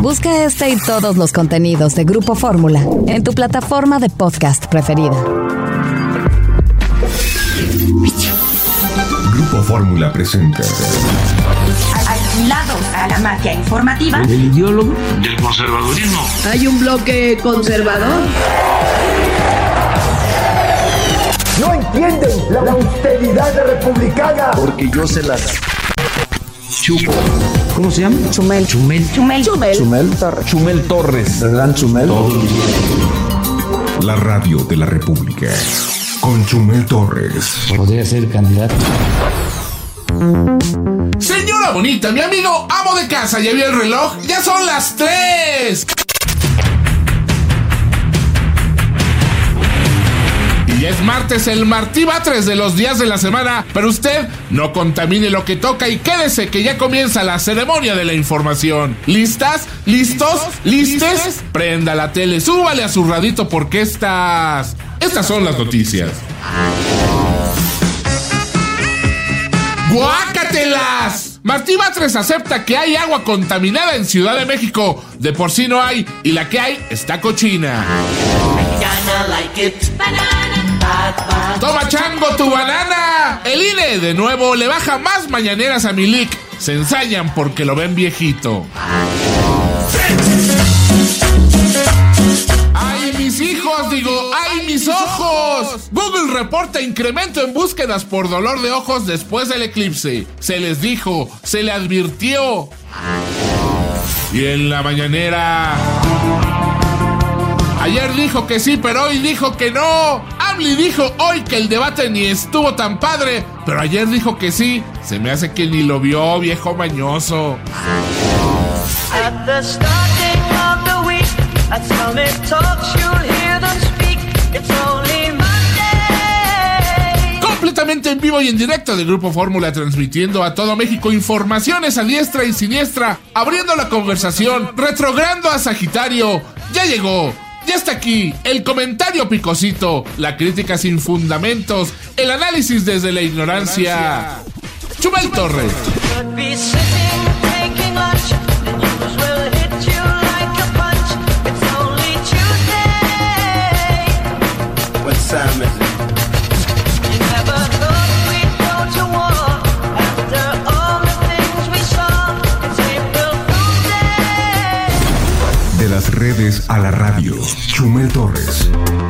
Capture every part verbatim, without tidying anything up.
Busca este y todos los contenidos de Grupo Fórmula en tu plataforma de podcast preferida. Grupo Fórmula presenta. Lado a la magia informativa. El ideólogo del conservadurismo. Hay un bloque conservador. No entienden la austeridad republicana. Porque yo se las chupo. ¿Cómo se llama? Chumel. Chumel. Chumel. Chumel. Chumel Torres. Chumel Torres. El gran Chumel. La radio de la República. Con Chumel Torres. Podría ser candidato. Señora bonita, mi amigo amo de casa, ¿ya vio el reloj? ¡Ya son las tres! Y ya es martes, el Martí Batres de los días de la semana, pero usted no contamine lo que toca y quédese que ya comienza la ceremonia de la información. ¿Listas? ¿Listos? ¿Listes? Prenda la tele, súbale a su radito porque estas... Estas son las noticias. ¡Guácatelas! Martí Batres acepta que hay agua contaminada en Ciudad de México. De por sí no hay, y la que hay está cochina. ¡Toma chango tu banana! El I N E de nuevo le baja más mañaneras a Milik. Se ensañan porque lo ven viejito. ¡Ay, mis hijos! Digo, ¡ay, mis ojos! Google reporta incremento en búsquedas por dolor de ojos después del eclipse. Se les dijo, se le advirtió. Y en la mañanera... Ayer dijo que sí, pero hoy dijo que no. AMLI dijo hoy que el debate ni estuvo tan padre, pero ayer dijo que sí. Se me hace que ni lo vio, viejo mañoso. At the starting of the week, at Summit Talks you'll hear them speak. It's only Monday. Completamente en vivo y en directo del Grupo Fórmula, transmitiendo a todo México informaciones a diestra y siniestra, abriendo la conversación, retrogrando a Sagitario. Ya llegó. Ya está aquí, el comentario picosito, la crítica sin fundamentos, el análisis desde la ignorancia. Chumel Torres. De las redes a la radio, Chumel Torres.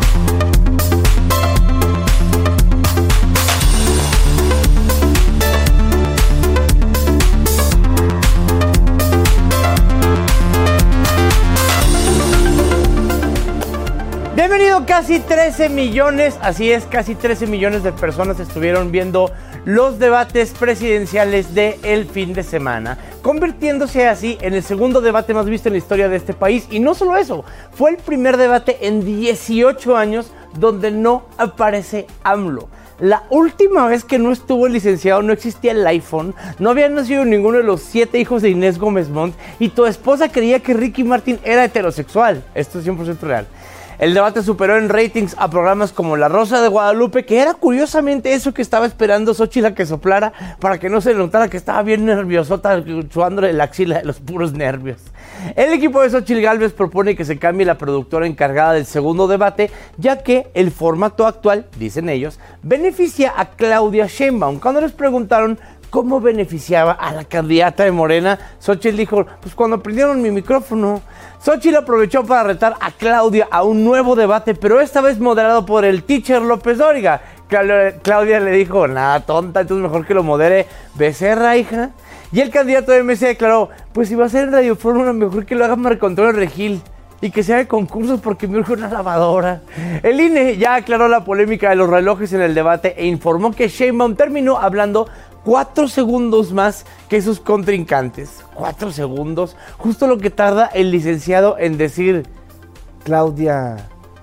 Bienvenido, casi trece millones, así es, casi trece millones de personas estuvieron viendo los debates presidenciales del fin de semana, convirtiéndose así en el segundo debate más visto en la historia de este país. Y no solo eso, fue el primer debate en dieciocho años donde no aparece AMLO. La última vez que no estuvo el licenciado no existía el iPhone, no había nacido ninguno de los siete hijos de Inés Gómez Montt y tu esposa creía que Ricky Martin era heterosexual. Esto es cien por ciento real. El debate superó en ratings a programas como La Rosa de Guadalupe, que era curiosamente eso que estaba esperando Xochitl a que soplara para que no se notara que estaba bien nerviosota, chuándole la axila de los puros nervios. El equipo de Xochitl Gálvez propone que se cambie la productora encargada del segundo debate, ya que el formato actual, dicen ellos, beneficia a Claudia Sheinbaum. Cuando les preguntaron cómo beneficiaba a la candidata de Morena, Xochitl dijo, pues cuando prendieron mi micrófono. Xochitl aprovechó para retar a Claudia a un nuevo debate, pero esta vez moderado por el teacher López Dóriga. Claudia le dijo, nada tonta, entonces mejor que lo modere Becerra, hija. Y el candidato de M C declaró, pues si va a ser en Radio Fórmula, mejor que lo haga Marco Antonio Regil y que sea de concursos porque me urge una lavadora. El I N E ya aclaró la polémica de los relojes en el debate e informó que Sheinbaum terminó hablando cuatro segundos más que sus contrincantes. Cuatro segundos, justo lo que tarda el licenciado en decir Claudia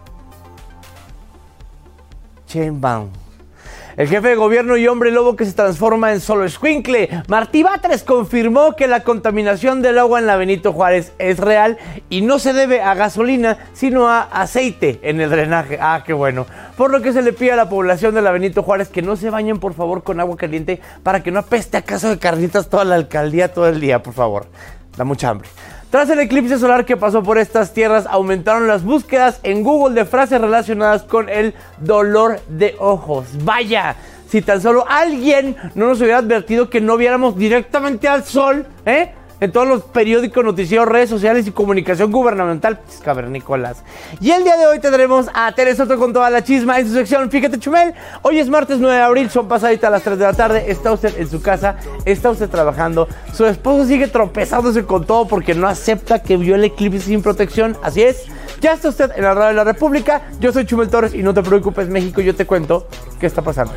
Sheinbaum. El jefe de gobierno y hombre lobo que se transforma en solo escuincle, Martí Batres, confirmó que la contaminación del agua en la Benito Juárez es real y no se debe a gasolina, sino a aceite en el drenaje. Ah, qué bueno. Por lo que se le pide a la población de la Benito Juárez que no se bañen, por favor, con agua caliente para que no apeste a caso de carnitas toda la alcaldía todo el día, por favor. Da mucha hambre. Tras el eclipse solar que pasó por estas tierras, aumentaron las búsquedas en Google de frases relacionadas con el dolor de ojos. Vaya, si tan solo alguien no nos hubiera advertido que no viéramos directamente al sol, ¿eh? En todos los periódicos, noticieros, redes sociales y comunicación gubernamental, pues, cavernícolas. Y el día de hoy tendremos a Tere Soto con toda la chisma en su sección Fíjate Chumel. Hoy es martes nueve de abril, son pasaditas las tres de la tarde. Está usted en su casa, está usted trabajando. Su esposo sigue tropezándose con todo porque no acepta que vio el eclipse sin protección. Así es, ya está usted en la radio de la República. Yo soy Chumel Torres y no te preocupes, México, yo te cuento qué está pasando.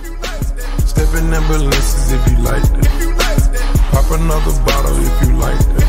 Pop another bottle if you like that.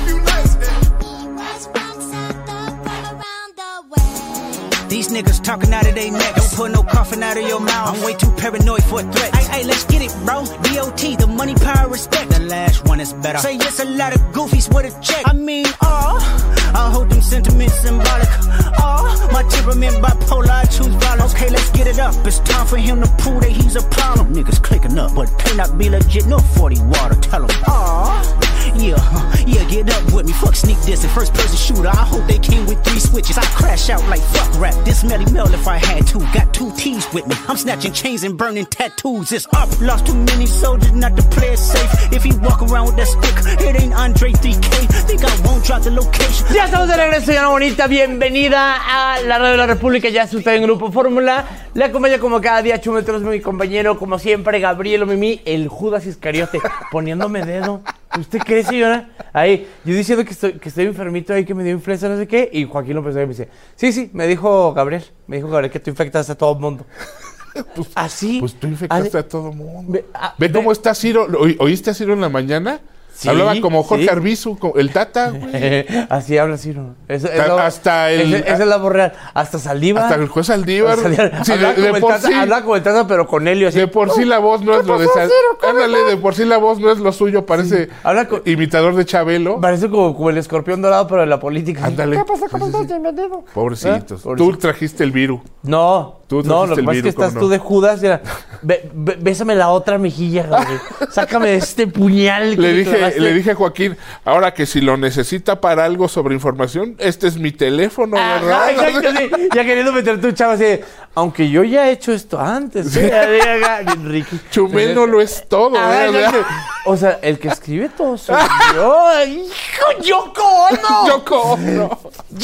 These niggas talking out of their neck. Don't put no coffin out of your mouth. I'm way too paranoid for a threat. Hey, hey, let's get it, bro. D O T, the money, power, respect. The last one is better. Say yes, a lot of goofies with a check. I mean, oh, I hold them sentiments symbolic. Oh, my temperament bipolar, I choose violence. Okay, let's get it up. It's time for him to prove that he's a problem. Niggas clicking up, but pay not be legit. No forty water, tell him. Oh, yeah, yeah, get up with me. Fuck sneak this and first person shooter. I hope they came with three switches. I crash out like fuck rap. This Melly Mel if I had to. Got two T's with me. I'm snatching chains and burning tattoos. It's up. Lost too many soldiers not to play it safe. If he walk around with that stick, it ain't Andre three K. Think I won't drop the location. Ya estamos de regreso, Yana Bonita. Bienvenida a la Radio de la República. Ya está usted en Grupo Fórmula. Le acompaña como cada día Chumel Torres, mi compañero, como siempre, Gabriel Mimi, el Judas Iscariote, poniéndome dedo. ¿Usted cree, señora? Ahí, yo diciendo que estoy, que estoy enfermito ahí, que me dio influenza, no sé qué, y Joaquín López me dice, sí, sí, me dijo Gabriel, me dijo Gabriel que tú infectaste a todo el mundo. Pues, ¿así? Pues tú infectaste así, a todo el mundo. Ve, a, ¿Ve cómo ve, está Ciro? ¿Oíste a Ciro en la mañana? Sí, hablaba como Jorge sí. Arbizu, el Tata, güey. Así habla Ciro. Eso, Ta, eso, hasta el... Esa es la voz real. Hasta Saldívar. Hasta el juez Saldívar. Sí, habla, de, de por tata, sí. Habla como el Tata, pero con Helio. Así. De por sí la voz no es lo de... Sal... Ándale, de por sí la voz no es lo suyo. Parece sí. Habla con... imitador de Chabelo. Parece como, como el escorpión dorado, pero de la política. Ándale. ¿Qué pasa? ¿Cómo estás? Bienvenido. Pobrecitos. ¿Eh? Tú trajiste el virus. No. Tú no, lo que pasa es que estás no? tú de Judas. Era, be, be, bésame la otra mejilla, Gabriel. Sácame de este puñal. Que le, dije, le dije a Joaquín, ahora que si lo necesita para algo sobre información, este es mi teléfono, Ajá, ¿verdad? Exacto, sí. Ya queriendo meter tu chava así, aunque yo ya he hecho esto antes. ¿Sí? Enrique. Chumel no lo es todo. Ah, ¿verdad? O sea, el que escribe todo soy yo. ¡Hijo, Yoko Ono! ¡Yoko Ono!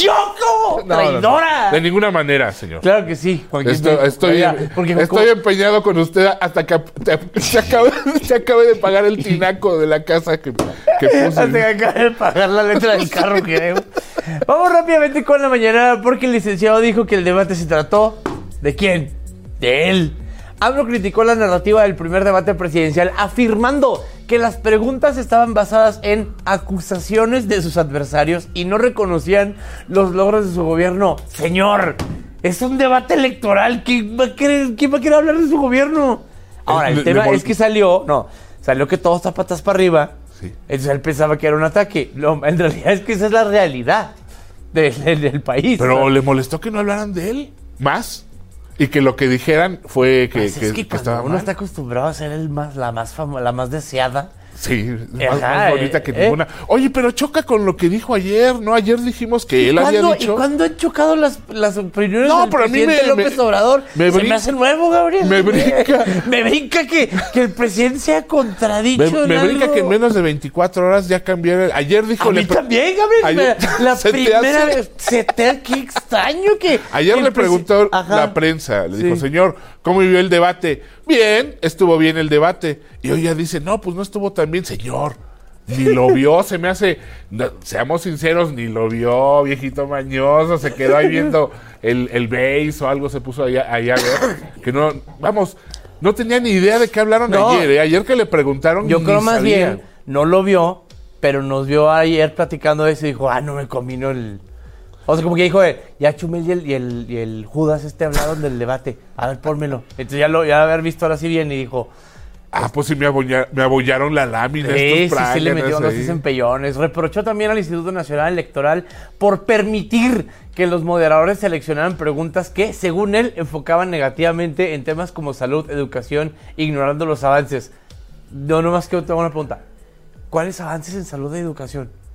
¡Yoko! No, ¡Traidora! No, no. De ninguna manera, señor. Claro que sí. Estoy, estoy, en, porque estoy empeñado con usted hasta que te, se, acabe, se acabe de pagar el tinaco de la casa que, que puse. Hasta que acabe de pagar la letra del carro que debo. Vamos rápidamente con la mañana porque el licenciado dijo que el debate se trató ¿de quién? De él. AMLO criticó la narrativa del primer debate presidencial afirmando que las preguntas estaban basadas en acusaciones de sus adversarios y no reconocían los logros de su gobierno. Señor, es un debate electoral. ¿Quién va a querer, quién va a querer hablar de su gobierno? Ahora, el, el tema es que salió, no, salió que todo está patas para arriba. Sí. Entonces él pensaba que era un ataque. No, en realidad es que esa es la realidad de, de, del país. Pero ¿no? ¿Le molestó que no hablaran de él? ¿Más? Y que lo que dijeran fue que, pues que, es que, que estaba uno mal. está acostumbrado a ser el más, la más famo, la más deseada. Sí, Ajá, más, más bonita que eh, ninguna. Oye, pero choca con lo que dijo ayer, ¿no? Ayer dijimos que él había dicho... ¿Y cuándo han chocado las, las opiniones no, del pero presidente a mí me, López me, Obrador? Me Se brinca, me hace nuevo, Gabriel. Me brinca. me brinca que, que el presidente sea contradicho. Me, me brinca algo. que en menos de veinticuatro horas ya cambiaron. Ayer dijo... A mí pre... también, Gabriel. Ayer, la primera hace... vez. Se te qué extraño que... Ayer que le preguntó presi... la prensa. Le sí. dijo, señor, ¿cómo vivió el debate? Bien, estuvo bien el debate. Y hoy ya dice, no, pues no estuvo tan bien, señor. Ni lo vio, se me hace, no, seamos sinceros, ni lo vio, viejito mañoso, se quedó ahí viendo el, el base o algo, se puso allá, allá a ver, que no, vamos, no tenía ni idea de qué hablaron no, ayer, ¿eh? Ayer que le preguntaron, yo creo más sabía. bien, no lo vio, pero nos vio ayer platicando de eso y dijo, ah, no me combino el... O sea, como que dijo, eh, ya Chumel y el, y, el, y el Judas este hablaron del debate, a ver, pónmelo. Entonces ya lo, ya haber visto ahora sí bien y dijo... Ah, pues sí me, abolla, me abollaron la lámina. Sí, sí, sí le metió unos empellones. Reprochó también al Instituto Nacional Electoral por permitir que los moderadores seleccionaran preguntas que, según él, enfocaban negativamente en temas como salud, educación, ignorando los avances. No, no más que tengo una pregunta. ¿Cuáles avances en salud y educación? O,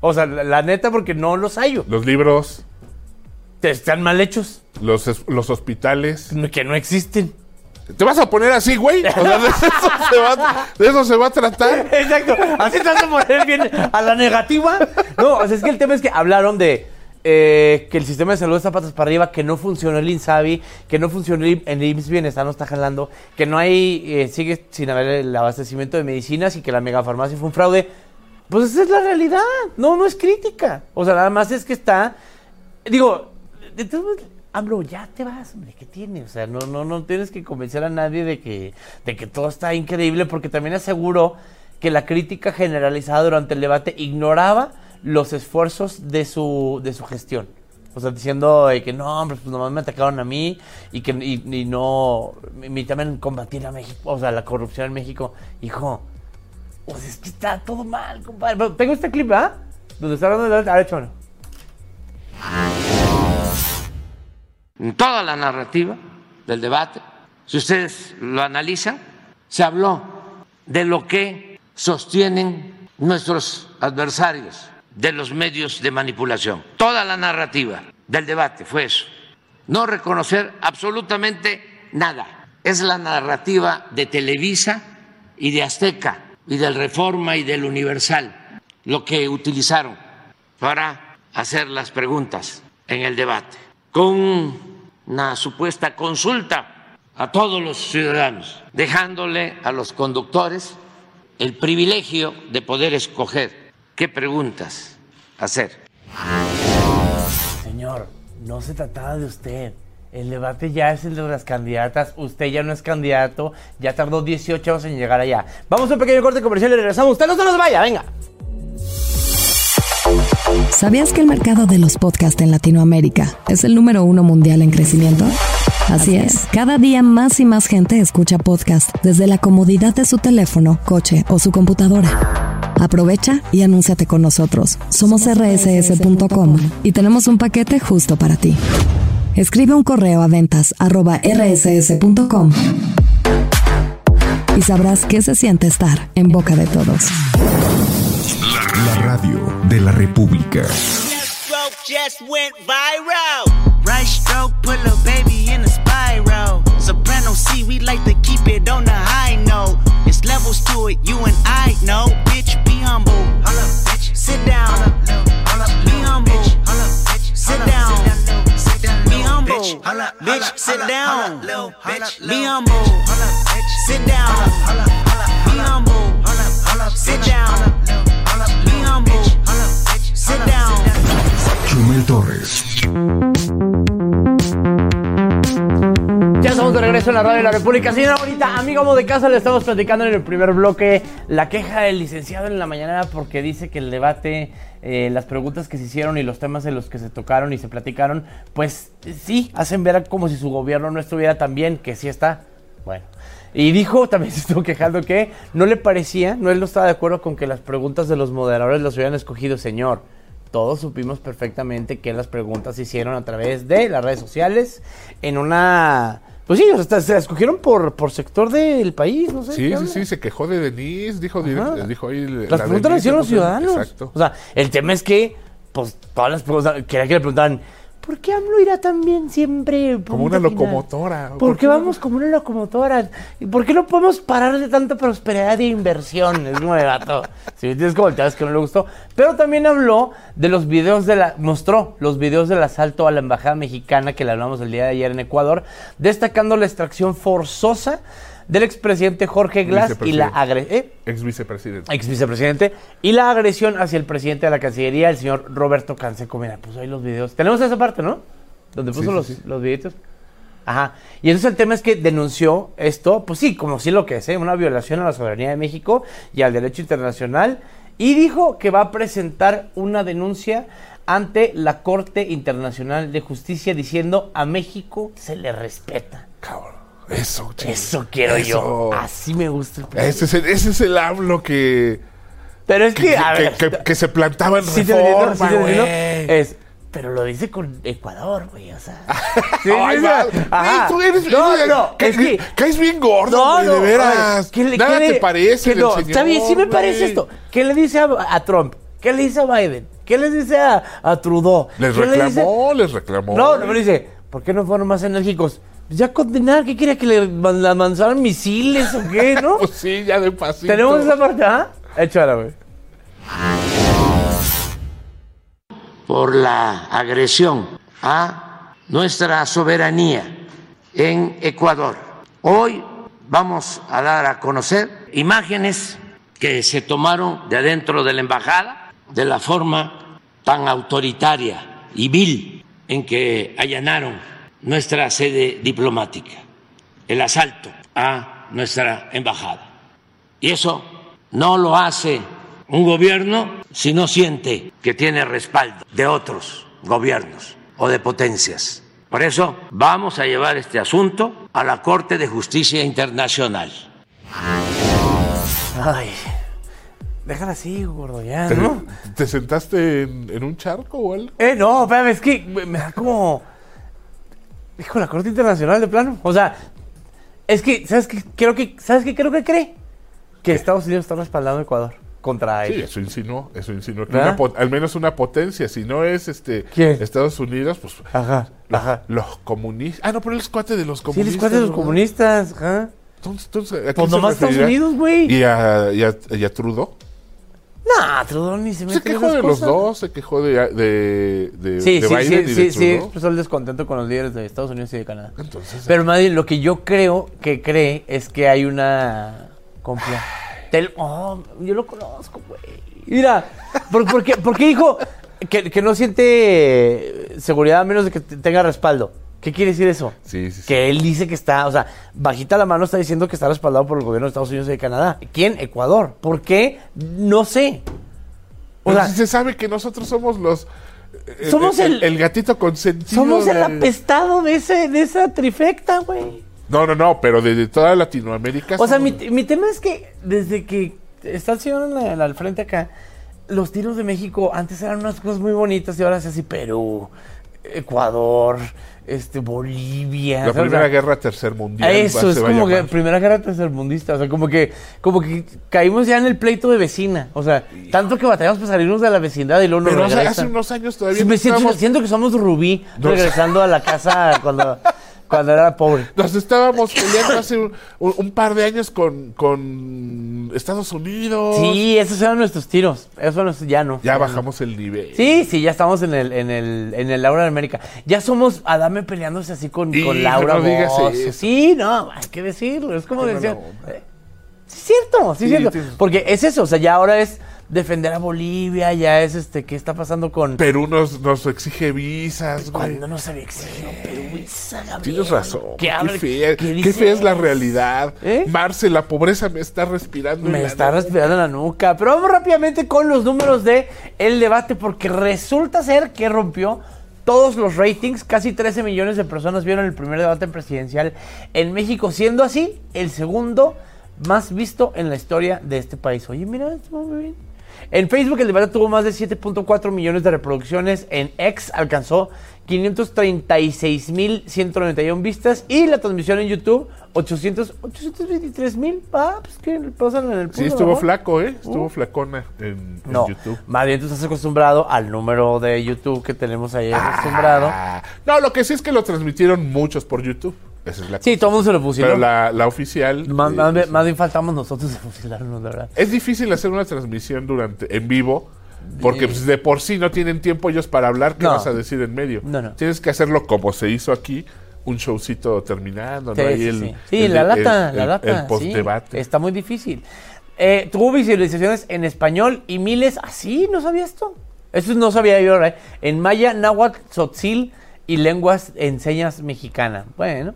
O sea, la, la neta, porque no los hallo. Los libros. Están mal hechos. Los, los hospitales. Que no existen. ¿Te vas a poner así, güey? O sea, de eso se va, de eso se va a tratar. Exacto. Así te vas a poner bien a la negativa. No, o sea, es que el tema es que hablaron de eh, que el sistema de salud está patas para arriba, que no funcionó el INSABI, que no funcionó el I M S S Bienestar, no está jalando, que no hay, eh, sigue sin haber el abastecimiento de medicinas y que la megafarmacia fue un fraude. Pues esa es la realidad. No, no es crítica. O sea, nada más es que está... Digo, de todo... AMLO, ya te vas, hombre, ¿qué tiene? O sea, no, no, no tienes que convencer a nadie de que, de que todo está increíble, porque también aseguró que la crítica generalizada durante el debate ignoraba los esfuerzos de su, de su gestión. O sea, diciendo eh, que no, hombre, pues nomás me atacaron a mí y que y, y no, y también combatir a México, o sea, la corrupción en México. Hijo, pues es que está todo mal, compadre. Pero tengo este clip, ¿ah? Donde está hablando de la... A ver, échamelo. En toda la narrativa del debate, si ustedes lo analizan, se habló de lo que sostienen nuestros adversarios de los medios de manipulación. Toda la narrativa del debate fue eso. No reconocer absolutamente nada. Es la narrativa de Televisa y de Azteca y del Reforma y del Universal lo que utilizaron para hacer las preguntas en el debate, con una supuesta consulta a todos los ciudadanos, dejándole a los conductores el privilegio de poder escoger qué preguntas hacer. Señor, no se trataba de usted. El debate ya es el de las candidatas. Usted ya no es candidato. Ya tardó dieciocho años en llegar allá. Vamos a un pequeño corte comercial y regresamos. Usted no se nos vaya, venga. ¿Sabías que el mercado de los podcasts en Latinoamérica es el número uno mundial en crecimiento? Así es, cada día más y más gente escucha podcasts desde la comodidad de su teléfono, coche o su computadora. Aprovecha y anúnciate con nosotros. Somos erre ese ese punto com y tenemos un paquete justo para ti. Escribe un correo a ventas arroba erre ese ese punto com y sabrás qué se siente estar en boca de todos. La radio de la República. Just went viral. Right stroke, put a baby in a spiral. Soprano C, we like to keep it on the high note. It's levels to it, you and I know. Bitch, be humble. Hold up, bitch. Sit down. Hold up, be humble. Hold up, bitch. Sit down. Be humble. Bitch, sit down. Be humble. Sit down. Be humble. Sit down. Be humble. Sit down. Chumel Torres. Ya estamos de regreso en la radio de la República. Señora, ahorita, amigo amo de casa, le estamos platicando en el primer bloque la queja del licenciado en la mañana porque dice que el debate, eh, las preguntas que se hicieron y los temas en los que se tocaron y se platicaron, pues sí, hacen ver como si su gobierno no estuviera tan bien, que sí está. Bueno, y dijo, también se estuvo quejando que no le parecía, no él no estaba de acuerdo con que las preguntas de los moderadores los hubieran escogido. Señor, todos supimos perfectamente que las preguntas se hicieron a través de las redes sociales en una... Pues sí, o sea, se la escogieron por, por sector del país, no sé. Sí, sí, sí, se quejó de Denise, dijo, dijo ahí... Las preguntas las hicieron los ciudadanos. Exacto. O sea, el tema es que, pues, todas las preguntas, quería que le preguntaban, ¿por qué AMLO irá tan bien siempre? Como una final? locomotora. ¿Por, ¿Por qué vamos como una locomotora? ¿Por qué no podemos parar de tanta prosperidad e inversión? Es como de gato. Si me tienes que voltear, es que no le gustó. Pero también habló de los videos de la... Mostró los videos del asalto a la embajada mexicana que le hablamos el día de ayer en Ecuador, destacando la extracción forzosa del expresidente Jorge Glass y la agresión... ¿eh? Ex vicepresidente. Ex vicepresidente. Y la agresión hacia el presidente de la Cancillería, el señor Roberto Canseco. Mira, puso ahí los videos. Tenemos esa parte, ¿no? Donde puso sí, los, sí, sí. los videitos. Ajá. Y entonces el tema es que denunció esto, pues sí, como sí lo que es, ¿eh? Una violación a la soberanía de México y al derecho internacional. Y dijo que va a presentar una denuncia ante la Corte Internacional de Justicia diciendo a México se le respeta. Cabrón. Eso, chico. Eso quiero Eso. yo. Así me gusta el ese es el, ese es el AMLO que... Pero es que... Que, a que, ver, que, que se plantaba en sí Reforma, sí güey. Es... Pero lo dice con Ecuador, güey, o sea... sí, Ay, va. Ajá. Tú eres, no, no, no. Que, es que, caes bien gordo, no, güey, no, de veras. Que le, Nada que te le, parece que no, señor, está bien, sí me güey. parece esto. ¿Qué le dice a, a Trump? ¿Qué le dice a Biden? ¿Qué les dice a, a Trudeau? Les ¿Qué reclamó, le les reclamó. No, no me dice, ¿por qué no fueron más enérgicos? Pues ya condenar, ¿qué quería? ¿Que le man- la lanzaran misiles o qué, no? Pues sí, ya de pasito. ¿Tenemos esa parte, ah? Échala, güey. Por la agresión a nuestra soberanía en Ecuador. Hoy vamos a dar a conocer imágenes que se tomaron de adentro de la embajada de la forma tan autoritaria y vil en que allanaron nuestra sede diplomática, el asalto a nuestra embajada. Y eso no lo hace un gobierno si no siente que tiene respaldo de otros gobiernos o de potencias. Por eso vamos a llevar este asunto a la Corte de Justicia Internacional. Ay, déjala así, gordo, ya, ¿Te, ¿no? ¿Te sentaste en, en un charco o algo? Eh, no, espérame, es que me, me da como... Hijo, la Corte Internacional de plano. O sea, es que, ¿sabes qué? Creo que, ¿sabes qué creo que cree? Que Estados Unidos está respaldando a Ecuador contra Sí, ellos. eso insinuó, eso insinuó. que ¿Verdad? una po- al menos una potencia, si no es este ¿Quién? Estados Unidos, pues Ajá, los, ajá. los comunistas. Ah, no, pero él es cuate de los Sí, comunistas. les cuenta de los ¿verdad? comunistas, ajá. Entonces, entonces, ¿a quién Pues se nomás Estados referirá? Unidos, güey. ¿Y a, y, a, y a Trudeau? Nah, Trudeau ni se mete Se en quejó esas de los cosas. dos, se quejó de, de, de, Sí, de sí, Biden sí, y sí, de sí, Trudeau. expresó el descontento con los líderes de Estados Unidos y de Canadá. Entonces, Pero más bien, lo que yo creo que cree es que hay una compra. Tel- oh, yo lo conozco, güey. Mira, ¿por, por qué, por qué dijo que, que no siente seguridad a menos de que te- tenga respaldo? ¿Qué quiere decir eso? Sí, sí, sí. Que él dice que está, o sea, bajita la mano está diciendo que está respaldado por el gobierno de Estados Unidos y de Canadá. ¿Quién? Ecuador. ¿Por qué? No sé. O Pero sea, si se sabe que nosotros somos los... eh, Somos eh, el- el gatito consentido. somos el de- apestado de, ese, de esa trifecta, güey. No, no, no, pero de, de toda Latinoamérica. O sea, mi, somos- mi tema es que desde que está el señor en la- al frente acá, los tiros de México antes eran unas cosas muy bonitas y ahora es así Perú, Ecuador, este Bolivia. La o sea, primera guerra tercermundial. Eso va- es se va a como que llamar. primera guerra tercermundista, o sea, como que como que caímos ya en el pleito de vecina, o sea, tanto que batallamos para salirnos de la vecindad y luego nos Pero o sea, regresan. hace unos años todavía Sí, me siento, estábamos- siento que somos Rubí No. regresando a la casa cuando, cuando era pobre. Nos estábamos peleando hace un, un- un par de años con, con Estados Unidos. Sí, esos eran nuestros tiros, eso no, ya no. Ya no. bajamos el nivel. Sí, sí, ya estamos en el, en el, en el Laura de América. Ya somos Adame peleándose así con, Hijo, con Laura no digas Bozzo. eso. Sí, no, hay que decirlo. Es como Qué decir. mala onda. eh, Sí, es cierto, sí, es Sí, cierto. tienes- Porque es eso, o sea, ya ahora es defender a Bolivia, ya es este, ¿qué está pasando con. Perú nos, nos exige visas, güey. Cuando nos había exigido Perú, esa, Gabriel? Tienes razón. ¿Qué Qué, habla- fea, qué qué dice? fea es la realidad. ¿Eh? Marce, la pobreza me está respirando. en Me la está nuca. respirando en la nuca. Pero vamos rápidamente con los números de el debate, porque resulta ser que rompió todos los ratings. Casi trece millones de personas vieron el primer debate presidencial en México, siendo así el segundo más visto en la historia de este país. Oye, mira, esto muy bien. En Facebook el debate tuvo más de siete punto cuatro millones de reproducciones. En X alcanzó quinientos treinta y seis mil ciento noventa y uno vistas. Y la transmisión en YouTube, ochocientos, ochocientos veintitrés mil. Ah, pues que pasan en el Sí, punto, estuvo ¿no? flaco, ¿eh? Estuvo Uh. flacona en, en No, YouTube. más bien tú estás acostumbrado al número de YouTube que tenemos ahí acostumbrado. Ah, no, lo que sí es que lo transmitieron muchos por YouTube. Esa es la Sí, cosa. todo el mundo se lo pusieron. Pero la, la oficial... Más, eh, más bien- pues, más bien faltamos nosotros de fusilarnos, la verdad. es difícil hacer una transmisión durante en vivo porque pues, de por sí no tienen tiempo ellos para hablar. ¿Qué No. vas a decir en medio? No, no. Tienes que hacerlo como se hizo aquí, un showcito terminando, Sí, ¿no? Ahí sí, el, sí. Sí, el- la el- lata, el- la lata. El sí. post-debate. Está muy difícil. Eh, tuvo visualizaciones en español y miles... ¿Ah, sí? ¿No sabía esto? Eso no sabía yo, ¿eh? En maya, náhuatl, tzotzil y lenguas en señas mexicana. Bueno,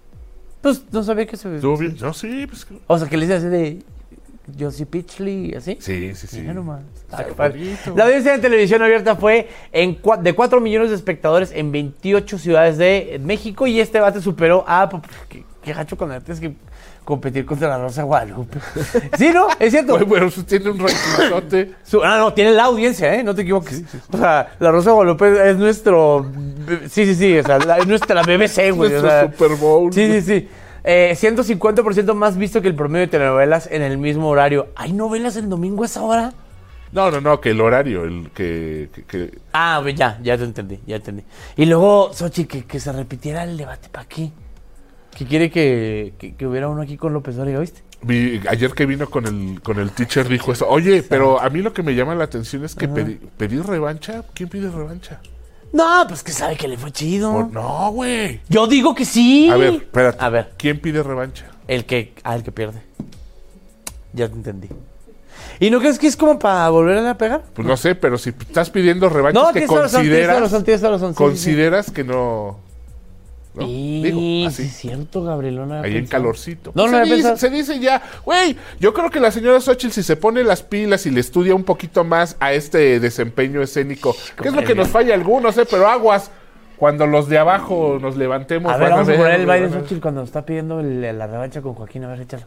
pues no sabía que se... ¿Estuvo bien? No, sí, pues... O sea, que le dice así de... Josie Pitchley, ¿así? Sí, sí, sí. Mira nomás. Está Ah, qué padre. bonito. La audiencia de televisión abierta fue en cua- de cuatro millones de espectadores en veintiocho ciudades de México y este debate superó a... pues, Qué, qué gacho cuando tienes que competir contra la Rosa de Guadalupe. Sí, ¿no? Es cierto. Oye, bueno, eso tiene un ratingzote. Su- ah, no, tiene la audiencia, ¿eh? No te equivoques. O sea, la Rosa de Guadalupe es nuestro... Sí, sí, sí. O sea, la- es nuestra B B C, güey. o Nuestro sea, Super Bowl. Sí, sí, sí. Eh, ciento cincuenta por ciento más visto que el promedio de telenovelas en el mismo horario. ¿Hay novelas el domingo a esa hora? No, no, no, que el horario, el que... que, que... Ah, ya, ya te entendí, ya te entendí. Y luego, Xochitl, que, que se repitiera el debate, ¿para qué? Que quiere que, que, que hubiera uno aquí con López Dóriga, ¿viste? Vi, ayer que vino con el con el teacher dijo eso. Oye, pero a mí lo que me llama la atención es que pedi, pedir revancha. ¿Quién pide revancha? No, pues que sabe que le fue chido. Por, no, güey. Yo digo que sí. A ver, espérate. A ver. ¿Quién pide revancha? El que, ah, el que pierde. Ya te entendí. ¿Y no crees que es como para volverle a pegar? Pues no sé, pero si estás pidiendo revancha, no, que consideras, razón, tienes razón, sí, consideras sí, sí. que no... ¿No? Y Digo, así. Sí, es cierto, Gabrielona. Ahí en calorcito. No, se, no, dice, se dice ya, güey, yo creo que la señora Xochitl, si se pone las pilas y le estudia un poquito más a este desempeño escénico, que es lo que nos falla a algunos, eh, pero aguas, cuando los de abajo nos levantemos. A ver, vamos a poner el baile de a Xochitl cuando está pidiendo el, la revancha con Joaquín, a ver, échalo.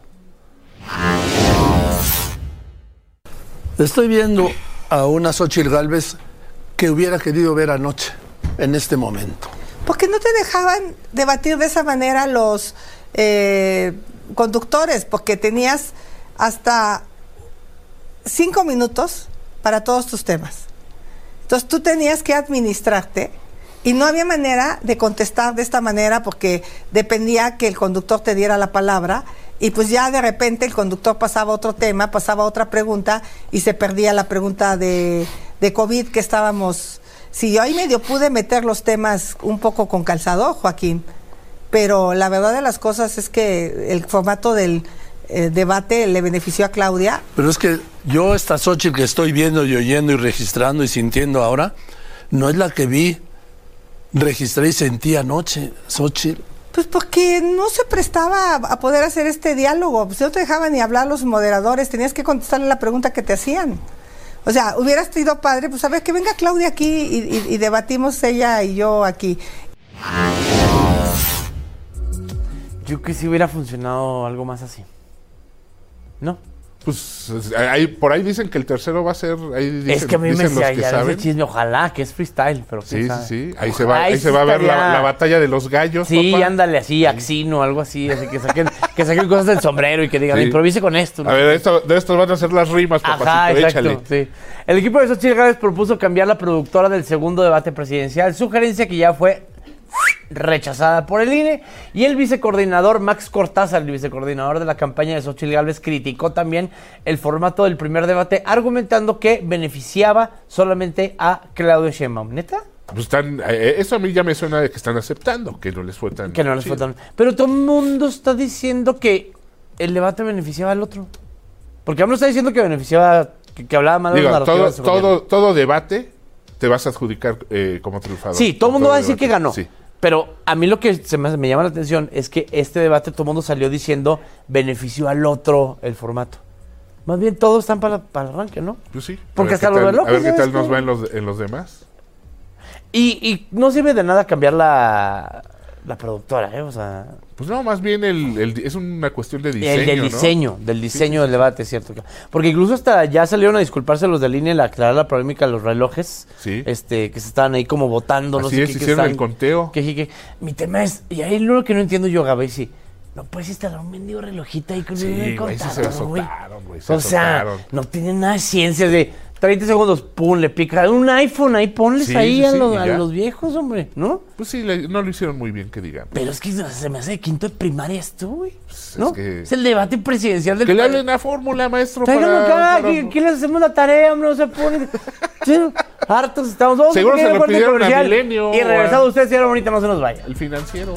Estoy viendo a una Xochitl Gálvez que hubiera querido ver anoche, en este momento. Porque no te dejaban debatir de esa manera los eh, conductores, porque tenías hasta cinco minutos para todos tus temas. Entonces tú tenías que administrarte y no había manera de contestar de esta manera porque dependía que el conductor te diera la palabra y pues ya de repente el conductor pasaba a otro tema, pasaba a otra pregunta y se perdía la pregunta de, de COVID que estábamos... Sí, yo ahí medio pude meter los temas un poco con calzado, Joaquín, pero la verdad de las cosas es que el formato del eh, debate le benefició a Claudia. Pero es que yo esta Xochitl que estoy viendo y oyendo y registrando y sintiendo ahora, no es la que vi, registré y sentí anoche, Xochitl. Pues porque no se prestaba a poder hacer este diálogo, pues no te dejaban ni hablar los moderadores, tenías que contestarle la pregunta que te hacían. O sea, hubieras sido padre, pues a ver, que venga Claudia aquí y, y, y debatimos ella y yo aquí. Yo que si hubiera funcionado algo más así. ¿No? Pues ahí, por ahí dicen que el tercero va a ser... Ahí dicen, es que a mí me decía ya ese chisme, ojalá, que es freestyle, pero sí, sabe. sí, sí, ahí se va, ahí ahí se va a ver la, la batalla de los gallos, sí, papá. Ándale, así, Axino, algo así, así que saquen, que saquen cosas del sombrero y que digan, sí. Improvise con esto. ¿no? A ver, esto, de estos van a ser las rimas, papacito, Ajá, exacto, échale. Sí. El equipo de Xochitl Gálvez propuso cambiar la productora del segundo debate presidencial, sugerencia que ya fue rechazada por el I N E, y el vicecoordinador Max Cortázar, el vicecoordinador de la campaña de Xochitl Gálvez, criticó también el formato del primer debate, argumentando que beneficiaba solamente a Claudia Sheinbaum. ¿Neta? Pues están, eh, eso a mí ya me suena de que están aceptando, que no les fue tan Que no les fue tan... Pero todo el mundo está diciendo que el debate beneficiaba al otro. Porque uno está diciendo que beneficiaba, que, que hablaba mal de la narrativa. Todo, todo, todo debate te vas a adjudicar eh, como triunfador. Sí, todo el mundo va a decir debate. que ganó. Sí. Pero a mí lo que se me, me llama la atención es que este debate todo el mundo salió diciendo benefició al otro el formato. Más bien todos están para, para el arranque, ¿no? Pues sí. Porque hasta los los relojes. A ver qué tal nos va en los, en los demás. Y, y no sirve de nada cambiar la, la productora, ¿eh? O sea... Pues no, más bien el, el, es una cuestión de diseño, El del ¿no? diseño, del diseño sí, del debate, ¿cierto? Porque incluso hasta ya salieron a disculparse los del I N E al aclarar la polémica de los relojes, sí. este, que se estaban ahí como votando, no Así sé es, qué. hicieron que el conteo. Que, que, que, mi tema es, y ahí lo que no entiendo yo, Gaby, sí, no puedes instalar un mendigo relojito ahí con sí, un güey, sí se azotaron, güey, se O sea, azotaron. no tiene nada de ciencia de treinta segundos, pum, le pica un iPhone, ahí ponles Sí, ahí sí, a, sí, los, y a ya. los viejos, hombre, ¿no? Pues sí, le, no lo hicieron muy bien, que digamos. Pero es que se me hace de quinto de primaria esto, güey. Pues ¿No? Es, que... es el debate presidencial del Que le país. hablen a fórmula, maestro. Tráiganlo para, acá, para... aquí, aquí les hacemos la tarea, hombre, no se pone. Sí, hartos estamos. Vamos Seguro a se lo pidieron a Milenio. Y regresado usted, señora bonita, no se nos vaya. El financiero.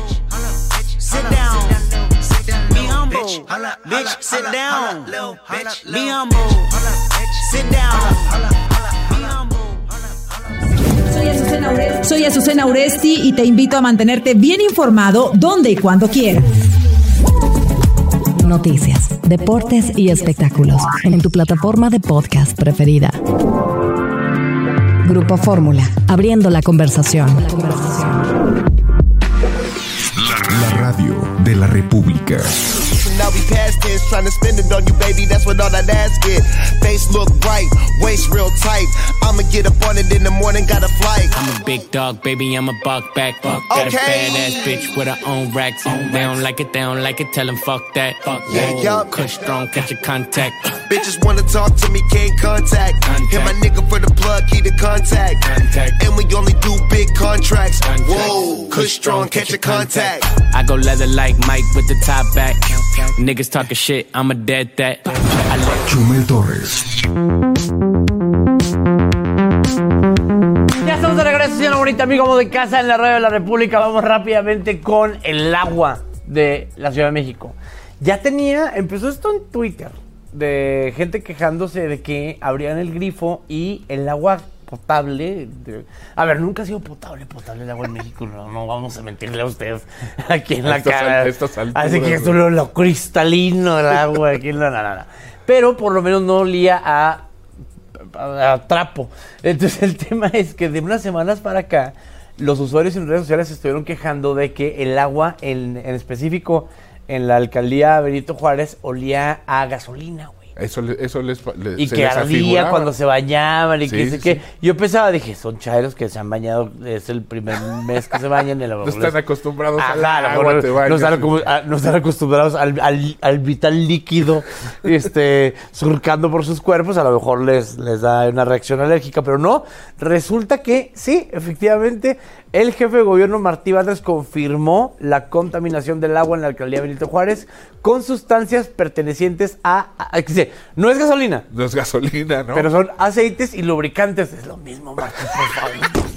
Sit down. Be humble. Bitch, sit down. Be humble. Sit down. Soy Azucena Uresti. Soy Azucena Uresti y te invito a mantenerte bien informado donde y cuando quieras. Noticias, deportes y espectáculos en tu plataforma de podcast preferida. Grupo Fórmula, abriendo la conversación. La conversación. La radio de la República. Now we past this, trying to spend it on you, baby. That's what all that ass get. Face look right, waist real tight. I'ma get up on it in the morning, got a like. I'm a big dog, baby, I'm a buck back. Got Okay. a badass bitch with her own racks. They don't like it, they don't like it, tell them fuck that. Fuck Yeah, yup. Kush strong, catch your contact. Bitches wanna talk to me, can't contact. Hit my nigga for the plug, he the contact. Contact. And we only do big contracts. Whoa, Kush strong, catch your contact. I go leather like Mike with the top back. Niggas talking shit, I'm a dead that. I like Chumel Torres. Ya estamos de regreso, señora bonita, amigo amo de casa en la radio de la República. Vamos rápidamente con el agua de la Ciudad de México. Ya tenía, empezó esto en Twitter, de gente quejándose de que abrían el grifo y el agua potable, de, a ver, nunca ha sido potable, potable el agua en México, no, no vamos a mentirle a ustedes aquí en la Estas cara. al- estas alturas, Así que esto güey. lo, lo cristalino del agua, aquí no, no, no, no. Pero por lo menos no olía a A, a trapo. Entonces el tema es que de unas semanas para acá los usuarios en redes sociales se estuvieron quejando de que el agua en, en específico en la alcaldía Benito Juárez olía a gasolina, güey. Eso, le- eso les, les Y se que les ardía afiguraba. cuando se bañaban y Sí, que sí, sé qué. sí. Yo pensaba, dije, son chairos que se han bañado, es el primer mes que se bañan. En la, No están acostumbrados al Ajá, a lo agua, mejor te bañas. no están, acu- a- no están acostumbrados al, al- al vital líquido este, surcando por sus cuerpos, a lo mejor les, les da una reacción alérgica, pero no, resulta que sí, efectivamente, el jefe de gobierno Martí Batres confirmó la contaminación del agua en la alcaldía Benito Juárez con sustancias pertenecientes a, a- a- dice, no es gasolina, No es gasolina, ¿no? pero son aceites y lubricantes, es lo mismo, Martí, por favor.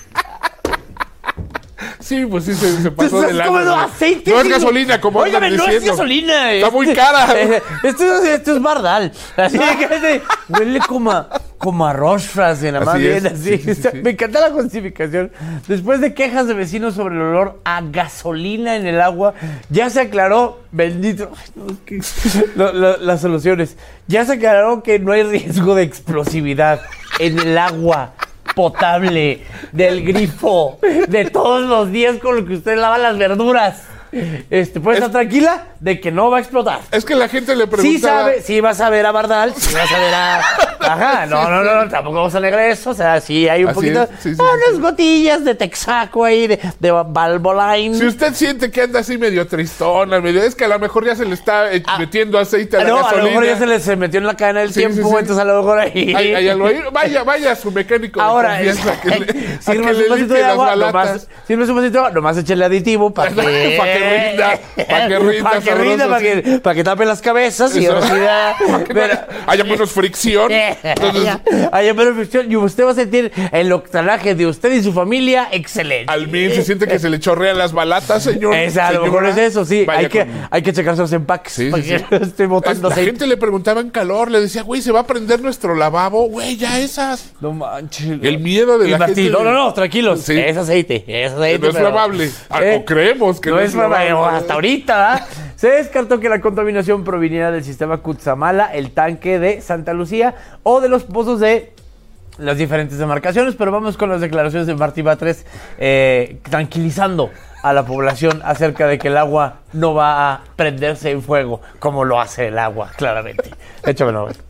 Sí, pues sí, se, se pasó Pues de es lana, como ¿no? aceite. No es sí, gasolina, como Óigame, andan no es diciendo. gasolina. Está muy este- cara. eh, esto, es, esto es Bardal. Así de que este, huele como a, como a Rochefras, nada más Así bien es, así. sí, sí, O sea, sí. Me encanta la justificación. Después de quejas de vecinos sobre el olor a gasolina en el agua, ya se aclaró, bendito, ay, no, es que- lo- lo- las soluciones. Ya se aclaró que no hay riesgo de explosividad en el agua potable del grifo de todos los días con lo que usted lava las verduras. Este, puede estar tranquila de que no va a explotar. Es que la gente le preguntaba... Sí sabe, sí vas a ver a Bardal, sí vas a ver a... Ajá, no, no, no, no, tampoco vamos a negar eso, o sea, sí hay un Así poquito... es, sí, sí, ah, sí. unas gotillas de Texaco ahí, de, de Valvoline. Si usted siente que anda así medio tristona, medio, es que a lo mejor ya se le está eh, metiendo aceite a Ah, la no, a gasolina. lo mejor ya se le se metió en la cadena del Sí, tiempo, sí, sí. entonces a lo mejor ahí... Hay- hay algo ahí. Vaya, vaya a su mecánico Ahora, de confianza que le, a que sirve le un vasito limpie de las agua, balatas. nomás, sirve un vasito de agua, nomás échale aditivo para que... Pa' que rinda, pa' que rinda Para que rinda, sabroso, para que, para que tape las cabezas y Eso. ahora sí da- Pa' que no haya, haya menos fricción. Entonces, Haya menos fricción y usted va a sentir el octanaje de usted y su familia excelente. al mil se siente que se le chorrean las balatas, señor. Esa, a lo mejor es señora. eso, sí. Vaya Hay que, con- hay que checarse los empaques Sí, para sí, que sí. no esté Es- botando la aceite. gente le preguntaba en calor, le decía, güey, se va a prender nuestro lavabo, güey, ya esas. No manches. El miedo de Y la Martín, gente. no, no, no, tranquilos. Sí. Es aceite, es aceite. No es pero- flamable. Ah, ¿Eh? o creemos que no, no es es flamable. flamable. Hasta ahorita, ¿verdad? Se descartó que la contaminación proviniera del sistema Cutzamala, el tanque de Santa Lucía o de los pozos de las diferentes demarcaciones, pero vamos con las declaraciones de Martí Batres eh, tranquilizando a la población acerca de que el agua no va a prenderse en fuego como lo hace el agua, claramente. Échamelo, güey.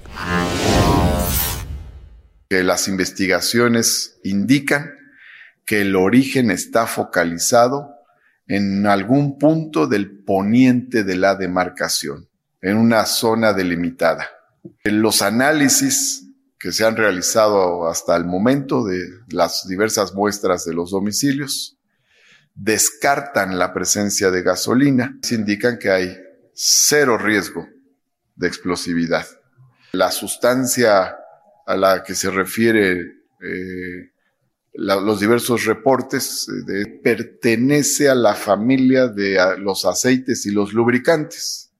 Que las investigaciones indican que el origen está focalizado en algún punto del poniente de la demarcación, en una zona delimitada. En los análisis que se han realizado hasta el momento de las diversas muestras de los domicilios descartan la presencia de gasolina, se indican que hay cero riesgo de explosividad. La sustancia a la que se refiere eh, la, los diversos reportes eh, de, pertenece a la familia de a, los aceites y los lubricantes.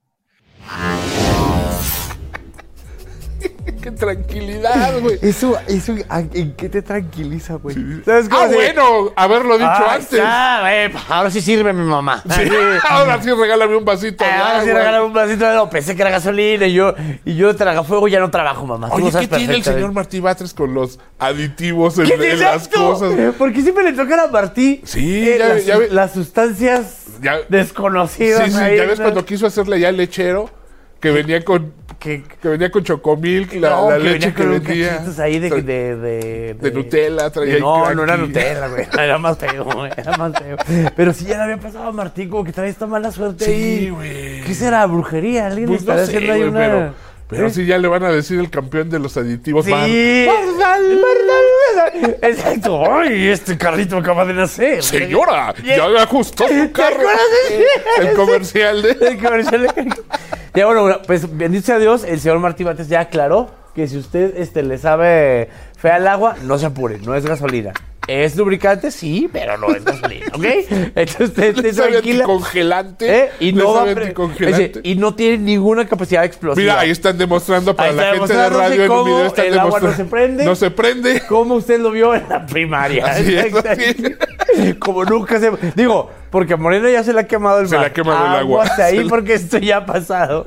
Qué tranquilidad, güey. Eso, eso, ¿en qué te tranquiliza, güey? ¿Sabes cómo Ah, se- bueno, haberlo dicho Ah, antes. está, güey, ahora sí sirve mi mamá. Sí, ahora sí regálame un vasito de Ah, ahora sí agua. regálame un vasito de agua. Pensé que era gasolina y yo, y yo de tragafuego ya no trabajo, mamá. Tú Oye, lo ¿qué sabes tiene el perfectamente. señor Martí Batres con los aditivos en, ¿Qué en las exacto? cosas? Porque siempre le tocan a Martí Sí, eh, ya- las, ya ve- las sustancias Ya- desconocidas. Sí, sí, ahí, ya ves ¿no? cuando quiso hacerle ya el lechero, que venía con, que, que venía con chocomilk, la, no, la que leche venía que con vendía. cachitos ahí de, de, de, de, de Nutella, traía ahí No, cracky. no era Nutella, güey. Era más feo, güey. Era más feo. Pero sí ya le había pasado a Martín, como que trae esta mala suerte Sí, ahí. güey. ¿Qué será? ¿Brujería? ¿Alguien Pues estará no sé, haciendo ahí güey, una...? pero, pero ¿Eh? sí ya le van a decir el campeón de los aditivos. Sí. Mar- Bardal, Bardal. Exacto. Ay, este carrito acaba de nacer. Señora, Yeah. ya ajustó su carro. El comercial de... El comercial de... Ya, bueno, pues bendito sea Dios, el señor Martí Bates ya aclaró que si usted este, le sabe fea el agua, no se apure, no es gasolina. ¿Es lubricante? Sí, pero no es gasolina, ¿ok? Entonces usted esté Le sabe tranquila. anticongelante. ¿Eh? Y, Le no va a sabe pre- anticongelante. Ese, y no tiene ninguna capacidad explosiva. Mira, ahí están demostrando para Ahí la está gente de demostrándose radio en un cómo video. Están el agua no demostrando- se prende. No se prende. Como usted lo vio en la primaria. Así es, así Como nunca se... Digo, porque a Morena ya se le ha quemado el Se mar. le ha quemado el agua. Aguas ahí Se le- porque esto ya ha pasado.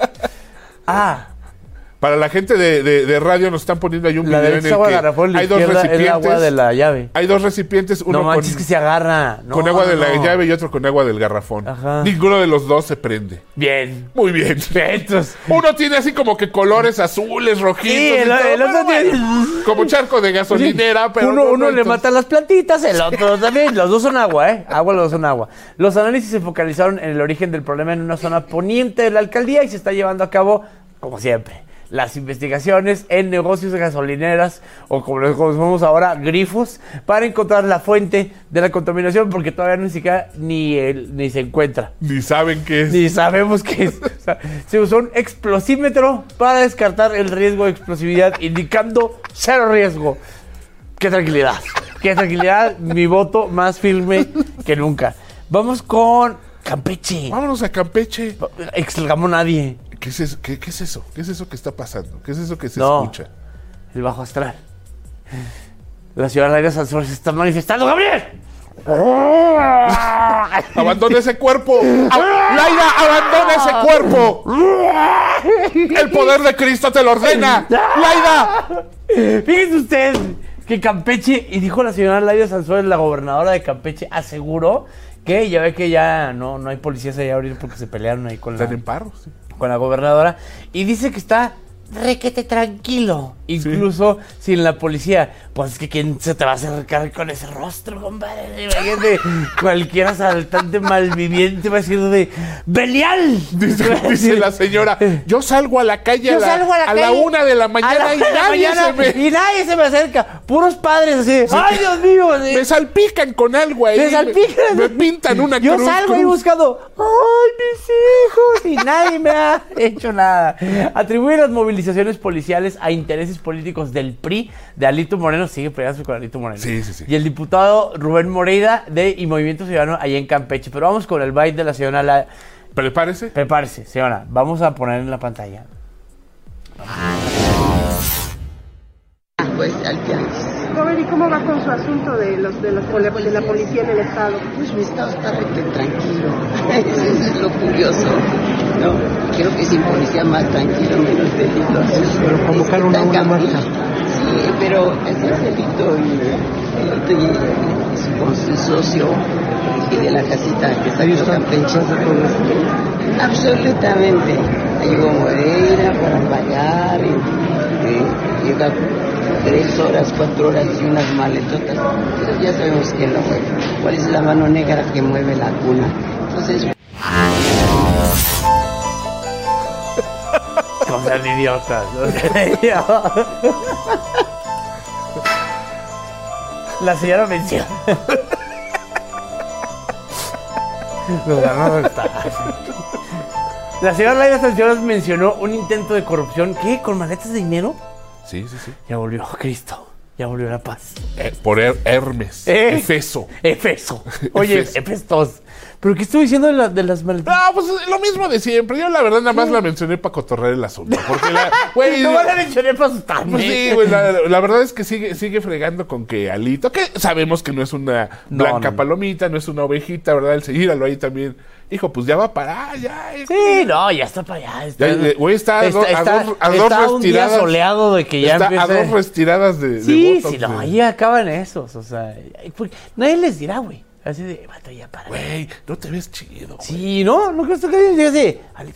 Ah, Para la gente de, de, de radio nos están poniendo ahí un la video en derecha el agua que garrafón, la hay dos izquierda es el recipientes. agua de la llave. Hay dos recipientes, uno No manches, con, que se agarra. No, con agua de la no. llave y otro con agua del garrafón. Ajá. Ninguno de los dos se prende. Bien. Muy bien. Entonces, Uno tiene así como que colores azules, rojitos. sí, y el, todo, el pero otro bueno, tiene... como charco de gasolinera, pero uno no, uno no, le entonces- mata las plantitas, el otro también. Los dos son agua, ¿eh? Agua, los dos son agua. Los análisis se focalizaron en el origen del problema en una zona poniente de la alcaldía y se está llevando a cabo, como siempre, las investigaciones en negocios de gasolineras o como los conocemos ahora, grifos, para encontrar la fuente de la contaminación porque todavía ni siquiera ni, el, ni se encuentra. Ni saben qué es. Ni sabemos qué es. O sea, se usó un explosímetro para descartar el riesgo de explosividad, indicando cero riesgo. ¡Qué tranquilidad! ¡Qué tranquilidad! Mi voto más firme que nunca. Vamos con Campeche. Vámonos a Campeche. Exclamó nadie. ¿Qué es eso? ¿Qué, qué es eso? ¿Qué es eso que está pasando? ¿Qué es eso que se No. escucha? El bajo astral. La ciudad de Sanzor se está manifestando, Gabriel. ¡Abandona ese cuerpo! ¡A- ¡Laida, abandona ese cuerpo! ¡El poder de Cristo te lo ordena! ¡Laida! Fíjese usted que Campeche, y dijo la señora Laida Sansores, la gobernadora de Campeche, aseguró que ya ve que ya no, no hay policías allá ahorita porque se pelearon ahí con la, Están en paro, sí. con la gobernadora. Y dice que está requete tranquilo, incluso sin la policía. Pues es que quién se te va a acercar con ese rostro, compadre. Imagínate, cualquier asaltante malviviente va a decir de Belial. Dice, dice la señora, yo salgo a la calle, Yo a, la, salgo a la a la calle una de la mañana a la y una de la nadie mañana se me... y nadie se me acerca. Puros padres así de, Sí. ¡ay, Dios mío! así. Me salpican con algo ahí. Me salpican. Me, me pintan una Yo cruz. salgo ahí cruz. buscando, ¡ay, mis hijos! Y nadie me ha hecho nada. Atribuye las movilizaciones policiales a intereses políticos del P R I, de Alito Moreno, sigue peleándose con Alito Moreno. Sí, sí, sí. Y el diputado Rubén Moreira de y Movimiento Ciudadano allá en Campeche. Pero vamos con el byte de la señora. La... Prepárese. Prepárese, señora. Vamos a poner en la pantalla. Pues al tianguis. Joven, ¿y cómo va con su asunto de los de, los, de, la, de la policía en el estado? Pues mi estado está requete tranquilo. Eso es lo curioso, ¿no? Creo que sin policía más tranquilo, menos delitos. Pero convocaron una, una marcha. Sí, pero ese es delito y, y, y con su socio y de la casita que está en Campeche. Absolutamente. Llegó Moreira para pagar y, y llega tres horas, cuatro horas y unas maletotas. Pero ya sabemos quién lo mueve. ¿Cuál es la mano negra que mueve la cuna? Entonces... No sean idiotas. No sean idiotas. La señora menciona. Los ganados están. La señora Laida Sansores mencionó un intento de corrupción. ¿Qué? ¿Con maletas de dinero? Sí, sí, sí. Ya volvió Cristo. Ya volvió la paz. Eh, por Her- Hermes. Eh. Efeso. Efeso. Oye, Efeso. Efestos. ¿Pero qué estuvo diciendo de, la, de las maletas? No, pues lo mismo de siempre. Yo la verdad nada más la mencioné para cotorrear el asunto. Porque la... Güey, no la mencioné para asustarme. Pues sí, güey, la, la verdad es que sigue, sigue fregando con que Alito, que sabemos que no es una No, blanca no. palomita, no es una ovejita, ¿verdad? El seguíralo ahí también. Hijo, pues ya va para allá. hijo. Sí, no, ya está para allá. Está, Ya, eh, güey, está a do- a está, dos- a está dos un día retiradas. soleado de que ya Está empiece... a dos retiradas de, de Sí, votos sí, no, de- ahí acaban esos, o sea... porque nadie les dirá, güey. Así de, vato, ya para. Güey, no te ves chido. Sí, no, no crees que alguien diga así, Alito, ya,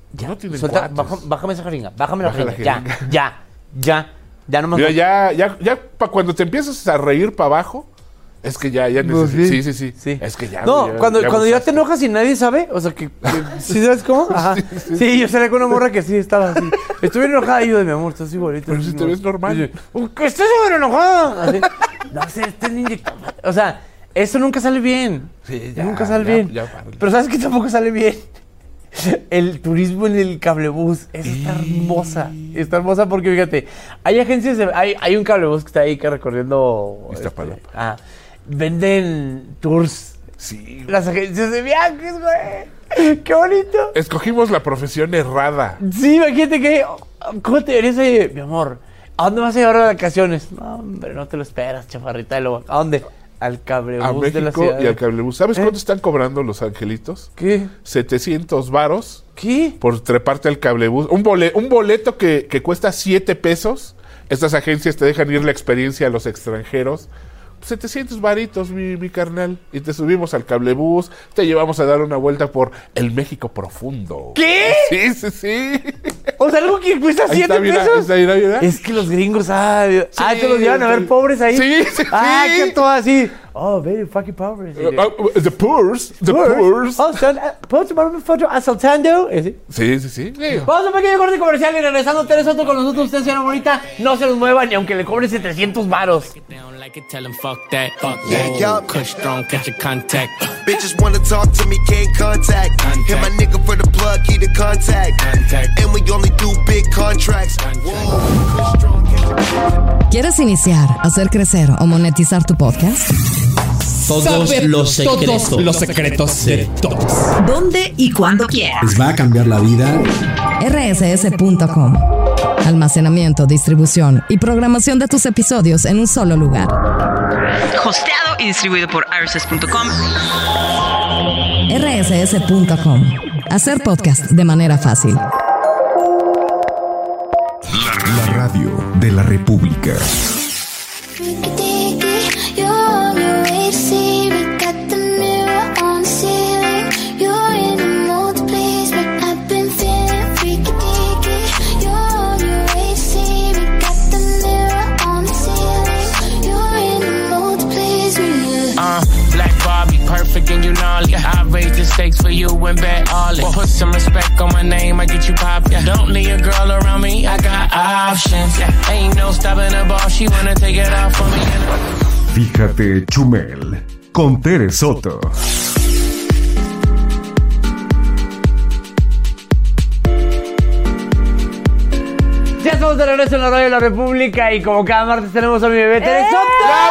Ya, no tienen suelta, cuates. baja- bájame esa jeringa, bájame la Baja la jeringa. jeringa. Ya, ya, ya. Ya nomás. Mira, no- ya, ya, ya, pa cuando te empiezas a reír para abajo, es que ya, ya Pues necesitas. sí. Sí, sí, sí, Es que ya. No, güey, ya- cuando, ya cuando ya abusaste. te enojas y nadie sabe, o sea, que, que ¿sí sabes cómo? Ajá. Sí, yo salí con una morra que sí estaba así. Estuve enojada y yo de mi amor, estás igualito. Pero si te ves normal. Que estés súper enojada. Así, no sé, estén inyectando. O sea, eso nunca sale bien. Sí, ya, nunca sale ya, bien. ya, párale. Pero ¿sabes qué tampoco sale bien? El turismo en el cablebús. Esa está hermosa. Está hermosa porque, fíjate, hay agencias de... Hay, hay un cablebús que está ahí que recorriendo... Iztapalapa. Este, ah, venden tours. Sí. Las agencias de viajes, güey. Qué bonito. Escogimos la profesión errada. Sí, imagínate que... ¿Cómo te verías ahí? Mi amor, ¿a dónde vas a llevar de vacaciones? No, hombre, no te lo esperas, chaparrita de lobo. ¿A dónde? Al cablebús A de la México ciudad. y al cablebús. ¿Sabes ¿Eh? cuánto están cobrando los angelitos? ¿Qué? setecientos varos. ¿Qué? Por treparte al cablebús. Un, bole, un boleto que, que cuesta siete pesos. Estas agencias te dejan ir la experiencia a los extranjeros. setecientos varitos, mi, mi carnal. Y te subimos al cablebús. Te llevamos a dar una vuelta por el México profundo. ¿Qué? Sí, sí, sí. O sea, algo que cuesta Ahí siete está, mira, pesos. ahí está, mira, mira. Es que los gringos, ah, ah, te los llevan a ver sí. pobres ahí. Sí, sí, Ah, sí. que todo así. Oh, very fucking pobres. Uh, uh, the poors, the poors. Oh, son, uh, ¿puedo tomar una foto asaltando? Eh, sí. Sí, sí, sí. Digo, Vamos a un pequeño corte comercial y regresando Tere Soto con nosotros. Usted, señora bonita, no se los muevan ni aunque le cobren setecientos varos. Like it, tell 'em fuck that. Fuck Yeah, that. yup. Kush strong, catch your contact. Bitches wanna talk to me, can't contact. Hit my nigga for the plug, he the contact. And we only do big contracts. ¿Quieres iniciar, hacer crecer o monetizar tu podcast? Todos Saber los secretos. todos los secretos de todos. ¿Dónde y cuándo quieras? Les va a cambiar la vida. R S S punto com. Almacenamiento, distribución y programación de tus episodios en un solo lugar. Hosteado y distribuido por R S S punto com. R S S punto com. Hacer podcast de manera fácil. La radio de la República. Uh, Black Barbie, perfect and you know it. I raise the stakes for you and bet all it. Put some respect on my name, I get you pop. Yeah. Don't need a girl around me, I got options. Yeah. Ain't no stopping the ball, she wanna take it off for me. Fíjate, Chumel, con Tere Soto. Ya estamos de regreso en la radio de la República y como cada martes tenemos a mi bebé Tere Soto.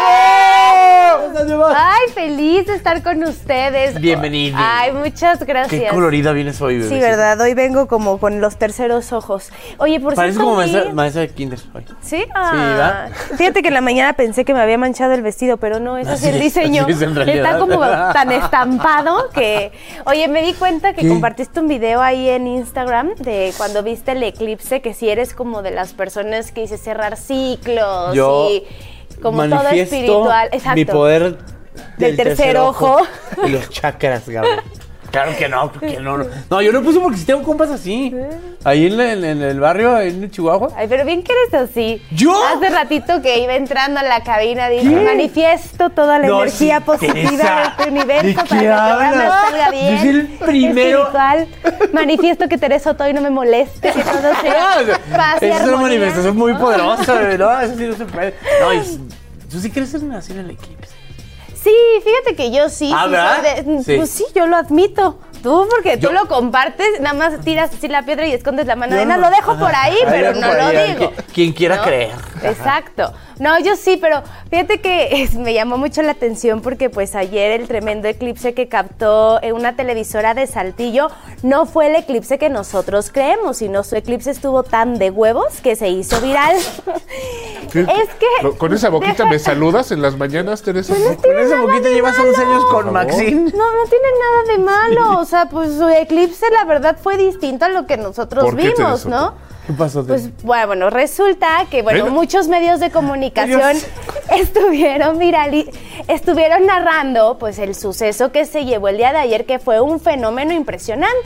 ¡Bravo! Ay, feliz de estar con ustedes. Bienvenida. Ay, muchas gracias. Qué colorida vienes hoy, bebé. Sí, verdad, hoy vengo como con los terceros ojos. Oye, por Parece cierto, como vi- maestra, maestra de kinder hoy. ¿Sí? Ah, fíjate que en la mañana pensé que me había manchado el vestido, pero no, ese es Así el es, diseño. así es en realidad. Está como tan estampado que... Oye, me di cuenta que ¿Qué? compartiste un video ahí en Instagram de cuando viste el eclipse, que si eres como de las personas que dice cerrar ciclos Yo y como todo manifiesto espiritual. Exacto. mi poder Del tercer ojo. y los chakras, Gabriel. Claro que no, porque no, no. No, yo lo puse porque si tengo compas así. Ahí en, la- en- en el barrio, ahí en Chihuahua. Ay, pero bien que eres así. ¿Yo? Hace ratito que iba entrando a la cabina, dije, ¿Qué? manifiesto toda la No, energía sí, positiva Teresa. de este universo ¿De para qué que el programa hablas? salga bien. Yo soy el primero. Espiritual. Manifiesto que Tere Soto hoy no me moleste, que todo sea paz y Esa es una armonía. manifestación muy poderosa, bebé. No, eso sí no se puede. No, y, ¿tú sí crees en así en el eclipse? Sí, fíjate que yo sí. Ah, sí ¿verdad? soy de- Sí. Pues sí, yo lo admito. Tú, porque Yo- tú lo compartes, nada más tiras así la piedra y escondes la mano Yo de no, no- lo dejo Ajá. por ahí, Ahí pero dejo no por lo ahí, a ver, digo. que- quien quiera ¿No? creer. Exacto. No, yo sí, pero fíjate que es- me llamó mucho la atención porque pues ayer el tremendo eclipse que captó en una televisora de Saltillo no fue el eclipse que nosotros creemos, sino su eclipse estuvo tan de huevos que se hizo viral. ¿Qué? Es que... Lo- Con esa boquita me saludas en las mañanas, Teresa. Con esa boquita llevas once años con Maxine. No, no tiene nada de malo. O sea, pues su eclipse, la verdad, fue distinto a lo que nosotros ¿Por qué, vimos, Teresa? ¿no? ¿Qué pasó? Pues bueno, bueno, resulta que bueno, Bueno. muchos medios de comunicación Dios. estuvieron virali estuvieron narrando pues el suceso que se llevó el día de ayer, que fue un fenómeno impresionante.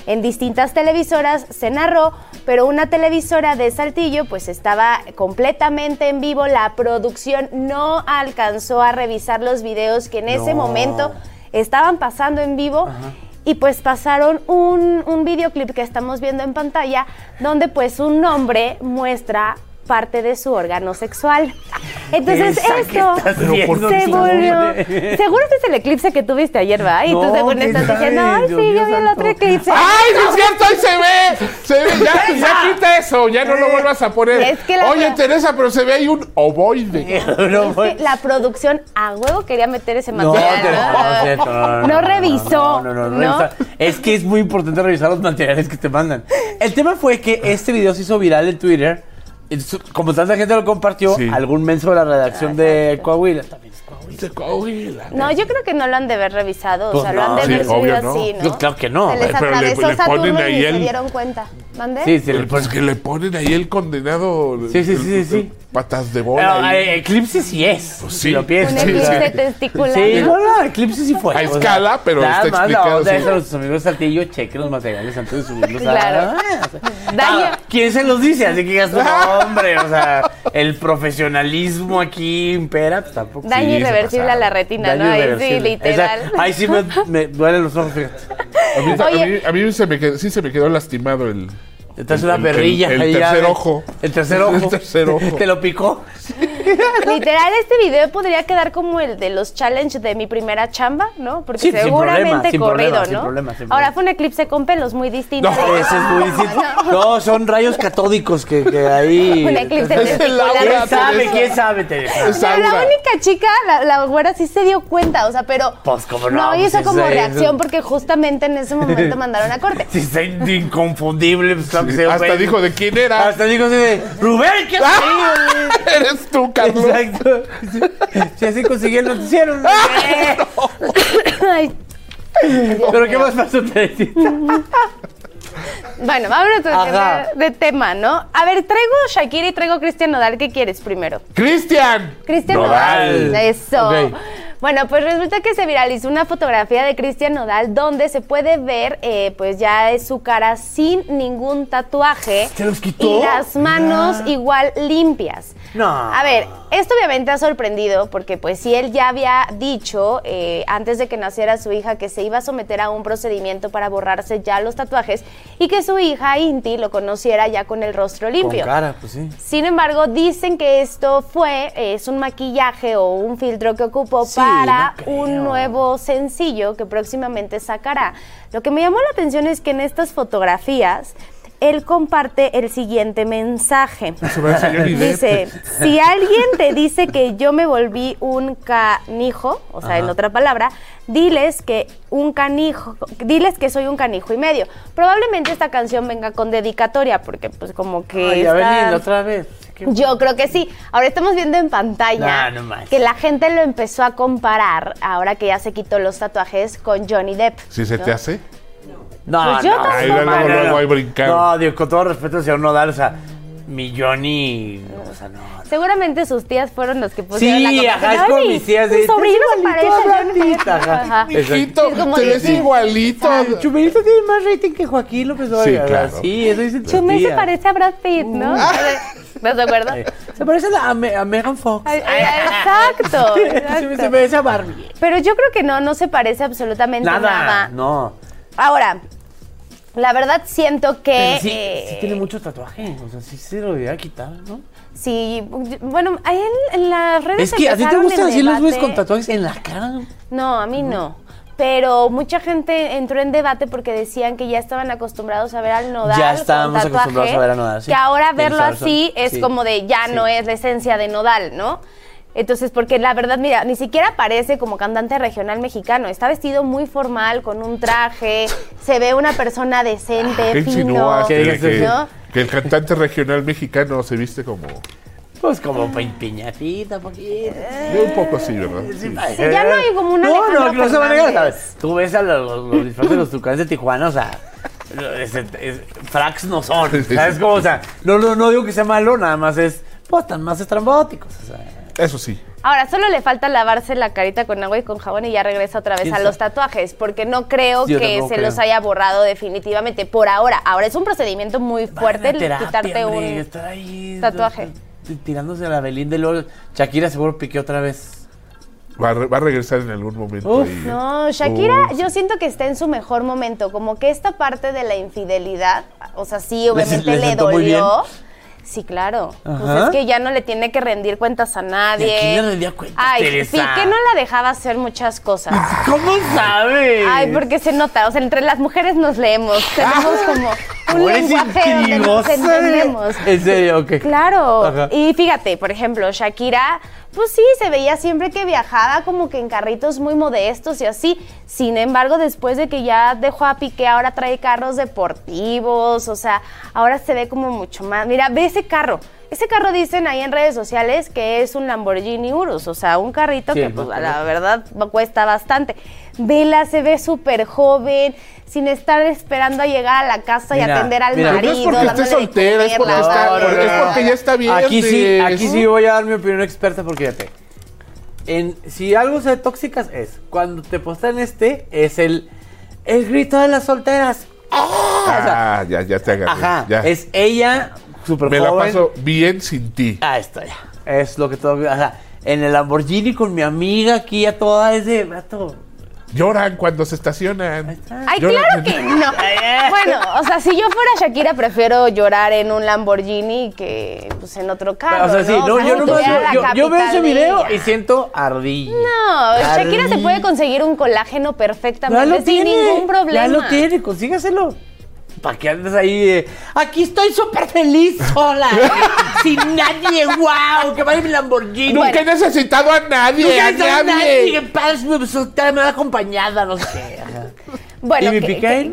en distintas televisoras se narró, pero una televisora de Saltillo pues estaba completamente en vivo, la producción no alcanzó a revisar los videos que en ese No. momento estaban pasando en vivo. Ajá. Y pues pasaron un, un videoclip que estamos viendo en pantalla, donde pues un hombre muestra parte de su órgano sexual. Entonces Esa, ¿qué esto estás se viendo, volvió... Chimone? Seguro este es el eclipse que tuviste ayer, ¿va? Y No, tú según ¿quién estás sabe? diciendo, ay, Dios sí, mío yo vi el santo. otro eclipse. ¡Ay, no es cierto! ¡Ahí se ve! Se ve, ya, ya quita eso, ya no lo vuelvas a poner. Es que la- Oye, Teresa, pero se ve ahí un ovoide. Es que la producción a huevo quería meter ese No, material. te- no, no es cierto, no, no, No no, revisó, No, no, no, ¿no? revisa. Es que es muy importante revisar los materiales que te mandan. El tema fue que este video se hizo viral en Twitter. Entonces, como tanta gente lo compartió, Sí. algún menso de la redacción de Coahuila. De Coahuila. No, yo creo que no lo han de haber revisado, o Pues sea, no. lo han de Sí, haber obvio, subido no. así, ¿no? Yo, claro que no. Se les Pero le- atravesó le Saturno ponen y ahí se el- dieron cuenta. ¿Mande? Sí, sí, Pues, pues que le ponen ahí el condenado. Sí, sí, el- sí, el- sí. Patas de Pero, bola. ahí. eh, eclipse sí es. Pues si sí. lo piensas. Un Sí, eclipse sí. testicular. Sí, ¿no? no, no, eclipse sí fue. A o sea, escala, pero nada está más explicado, la onda sí. es a nuestros amigos de Saltillo, chequen los materiales antes de subirlos a... Claro. Ah, o sea, Daño. ah, ¿quién se los dice? Así que ya su nombre, o sea, el profesionalismo aquí impera, pues tampoco. Daño Sí, se irreversible a pasaron. la retina, Daño ¿no? Ahí sí, irreversible. literal. Exacto. Ahí sí me, me duelen los ojos, fíjate. A mí, a Oye. mí- a mí se me quedó, sí se me quedó lastimado el. Estás el- una el- perrilla. El, ahí el ya tercer ves. ojo. El tercer ojo. El tercer ojo. Te lo picó. Literal, este video podría quedar como el de los challenge de mi primera chamba, ¿no? Porque Sí, sin seguramente problema, sin corrido, problema, ¿no? sin problema, sin Ahora problema. fue un eclipse con pelos muy distinto. No, Ese es muy distinto. No, son rayos catódicos que, que ahí... Un eclipse Es el testicular. aura, ¿Quién sabe? Teresa. ¿Quién sabe, Teresa? Es Pero la aura. única chica, la, la güera, sí se dio cuenta, o sea, pero... Pues, ¿cómo no? No Pues, hizo como es- reacción porque justamente en ese momento mandaron a corte. Si está inconfundible, pues claro que se Hasta güey. dijo de quién era. Hasta dijo así de, Rubén, ¿qué Ah, haces? Eres tú, Carlos. Exacto. Si así conseguí el noticiero. ¿no? Ay, Pero ¿qué más pasó, Teresita? bueno, vámonos de, Ajá. de tema, ¿no? A ver, traigo Shakira y traigo Cristian Nodal. ¿Qué quieres primero? Cristian. Cristian Nodal. Nodal. Eso. Ok. Bueno, pues resulta que se viralizó una fotografía de Cristian Nodal donde se puede ver, eh, pues ya es su cara sin ningún tatuaje. ¿Se los quitó? Y las manos Mira. igual limpias. No. A ver, esto obviamente ha sorprendido porque pues si él ya había dicho eh, antes de que naciera su hija que se iba a someter a un procedimiento para borrarse ya los tatuajes y que su hija Inti lo conociera ya con el rostro limpio. Con cara, pues sí. Sin embargo, dicen que esto fue, es un maquillaje o un filtro que ocupó Sí, para no creo. un nuevo sencillo que próximamente sacará. Lo que me llamó la atención es que en estas fotografías él comparte el siguiente mensaje. Se va a enseñar idea. Dice, si alguien te dice que yo me volví un canijo, o sea, Ajá. en otra palabra, diles que un canijo, diles que soy un canijo y medio. Probablemente esta canción venga con dedicatoria, porque pues como que Ay, a ver, está- Linda, otra vez. ¿Qué- Yo creo que sí. Ahora estamos viendo en pantalla No, no más. que la gente lo empezó a comparar, ahora que ya se quitó los tatuajes, con Johnny Depp. ¿Sí se ¿no? te hace? No, Pues yo no. tampoco. Ahí luego, No, no, luego no. ahí brincar. No, digo, con todo respeto al señor Nodal, o sea, mi Johnny, o sea, no. Seguramente sus tías fueron los que pusieron la Sí, comparación. ajá, es como Ay, mis tías mi de... sobrino se "Igualito parece a a Johnny Depp". Bratita, ajá. Ajá. Mijito, Es como te ves decir, igualito. Chumelito tiene más rating que Joaquín López Sí, Obrador. claro. Sí, eso dice tu Chumel se tía. parece a Brad Pitt, ¿no? ¿Estás de acuerdo? Eh, Se parece a, la- a Me- a Megan Fox. Ay, ay, Exacto, Se, se exacto. parece a Barbie. Pero yo creo que no, no se parece absolutamente Nada, nada. no. Ahora, la verdad siento que... Pero sí, eh, sí tiene mucho tatuaje, o sea, sí se lo debería quitar, ¿no? sí, bueno, a él en las redes Es que a ti te empezaron gustan el así los güeyes debate. con tatuajes en la cara. No, a mí no. Pero mucha gente entró en debate porque decían que ya estaban acostumbrados a ver al Nodal Ya con estábamos tatuaje, acostumbrados a ver a Nodal, sí. que ahora Tienes verlo razón. así es Sí. como de ya Sí. no es la esencia de Nodal, ¿no? Entonces, porque la verdad, mira, ni siquiera parece como cantante regional mexicano. Está vestido muy formal, con un traje, se ve una persona decente, ¿Qué fino, insinúas? Que, digas que- ¿no? que el cantante regional mexicano se viste como... Pues como pe- piñatita, poquito. Un poco así, ¿verdad? Sí. Sí, ya no hay como un No, Alejandro no, no se van a negar, Fernández. ¿sabes? Tú ves a los, los, los disfraces de los tucanes de Tijuana, o sea, es, es- es- fracs no son, ¿sabes cómo? O sea, no, no, no digo que sea malo, nada más es, pues, están más estrambóticos, o sea. Eso sí. Ahora, solo le falta lavarse la carita con agua y con jabón y ya regresa otra vez a los tatuajes, porque no creo Yo que tampoco se creo. los haya borrado definitivamente por ahora. Ahora es un procedimiento muy fuerte el Terapia, quitarte hombre, un estar ahí, tatuaje. tirándose a la Belinda y luego Shakira seguro piqué otra vez. Va a, re- va a regresar en algún momento. Uf. ahí. No, Shakira, Uf. yo siento que está en su mejor momento, como que esta parte de la infidelidad, o sea, sí, obviamente le le sentó muy dolió. Sí, claro. Pues Ajá. es que ya no le tiene que rendir cuentas a nadie. ¿Y a quién le rendía cuentas, Ay, Teresa? Piqué no la dejaba hacer muchas cosas. ¿Cómo sabes? Ay, porque se nota, o sea, entre las mujeres nos leemos, tenemos como un Ahora es lenguaje donde nos intrigosa. entendemos. En serio, ok. Claro, Ajá. y fíjate, por ejemplo, Shakira, pues sí, se veía siempre que viajaba como que en carritos muy modestos y así. Sin embargo, después de que ya dejó a Piqué, ahora trae carros deportivos, o sea, ahora se ve como mucho más. Mira, ve ese carro. Ese carro dicen ahí en redes sociales que es un Lamborghini Urus, o sea, un carrito Sí, que pues, más la verdad cuesta bastante. Vela se ve súper joven, sin estar esperando a llegar a la casa y Mira, atender al mira, marido. No es porque esté dándole de soltera, es porque, comer, está, lavarle. porque- es porque ya está bien. Aquí sí, de- aquí sí voy a dar mi opinión experta porque fíjate. En, si algo se ve tóxicas es cuando te postan este, es el, el grito de las solteras. Ah, ya, ya te agarré. Ajá, ya. es ella súper Me joven. la paso bien sin ti. Ah, está ya. Es lo que todo. O sea, en el Lamborghini con mi amiga aquí a toda ese vato. Lloran cuando se estacionan. Ay, Lloran. claro que no. Bueno, o sea, si yo fuera Shakira, prefiero llorar en un Lamborghini que pues en otro carro. o sea, sí, ¿no? no, O sea, yo si no tuviera la yo, yo veo ese capital de video ella. y siento ardilla. No, Shakira se Ardilla. puede conseguir un colágeno Ya perfectamente lo sin tiene, ningún problema. ya lo tiene, consígaselo. ¿Para qué andes ahí? eh, Aquí estoy súper feliz sola, eh, sin nadie, wow, que vaya mi Lamborghini. Nunca he necesitado a nadie, Nunca a he necesitado a nadie. nadie. Que padre, me soltera, me da acompañada, no sé qué. Ajá. Bueno, ¿Y mi que- Piqué?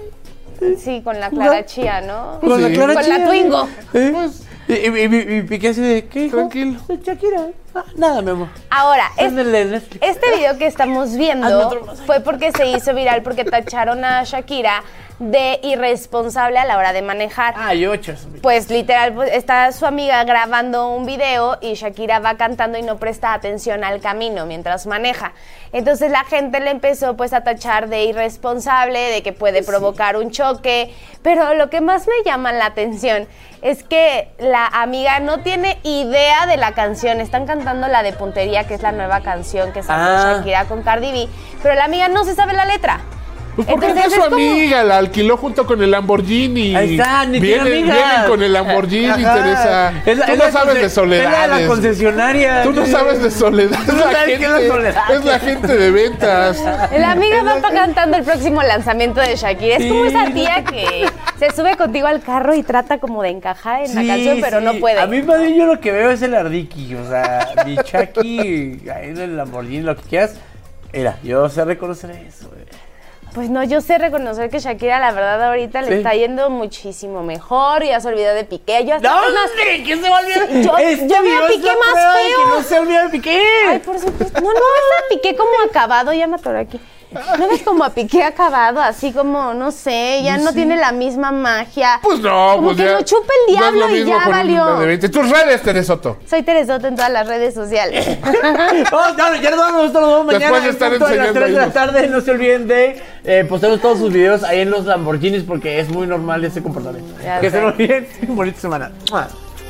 que- sí, con la Clara Chía, ¿no? Con la Clara Con Chía. la Twingo. ¿Eh? Y, y, y, y- y Piqué así de, ¿qué, hijo? Tranquilo. De Shakira. Ah, nada, mi amor. Ahora, es- Ándale, Netflix. este video que estamos Hazme viendo otro más. fue porque se hizo viral porque tacharon a Shakira de irresponsable a la hora de manejar. Ah, y ocho. Pues literal, pues, está su amiga grabando un video y Shakira va cantando y no presta atención al camino mientras maneja. Entonces la gente le empezó pues a tachar de irresponsable, de que puede provocar un choque, pero lo que más me llama la atención es que la amiga no tiene idea de la canción. Están cantando la de Puntería, que es la nueva canción que sacó Ah. Shakira con Cardi B, pero la amiga no se sabe la letra. Pues porque Entonces, es su es como- amiga, la alquiló junto con el Lamborghini. Ahí está, ni tiene vienen, amigas. vienen con el Lamborghini, Ajá. Teresa. Es la- Tú es no la sabes conce- de soledades. es la de la concesionaria. Tú no sabes de soledad. Tú Es no la sabes qué es la gente, soledad. es la gente de ventas. La amiga va pa- cantando el próximo lanzamiento de Shakira. Es como Sí. esa tía que se sube contigo al carro y trata como de encajar en Sí, la canción, pero sí. no puede. A mí más bien yo lo que veo es el Ardiki, o sea, mi Chucky, ahí en el Lamborghini, lo que quieras. Mira, yo sé reconocer eso, güey. Pues no, yo sé reconocer que Shakira, la verdad, ahorita Sí. le está yendo muchísimo mejor. Ya se olvidó de Piqué. Yo hasta ¡No, es más- hombre! ¿Quién se va a olvidar? Sí, yo, Este yo veo video a es Piqué la más prueba de feo. que no se olvida de Piqué. Ay, por supuesto. No, no ves a Piqué como acabado, ya me atoré aquí. ¿No ves como a Piqué acabado? Así como, no sé, ya no, tiene la misma magia. Pues no, como pues que ya. lo chupa el no es diablo lo y mismo ya con valió. una de veinte. Tus redes, Teresoto. Soy Teresota en todas las redes sociales. No, ya, ya nos vamos, nosotros nos vemos mañana. Después de estar en punto de las enseñando tres de la ahí. tarde. No se olviden de eh, postear todos sus videos ahí en los Lamborghinis porque es muy normal ese comportamiento. Ya Que sé. se lo olviden. Bonita semana. ¡Mua!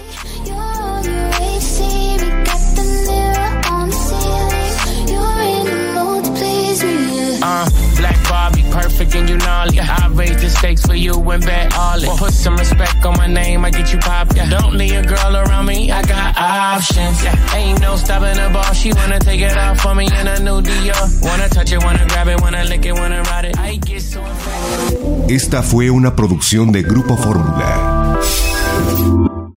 Uh, Black Barbie, perfect and you gnarly. I raise the stakes for you and bet all it. Put some respect on my name, I get you pop. Yeah. Don't leave a girl around me, I got options. Yeah. Ain't no stopping the ball, she wanna take it off for me in a new Dior. Wanna touch it, wanna grab it, wanna lick it, wanna ride it. I get so Esta fue una producción de Grupo Fórmula.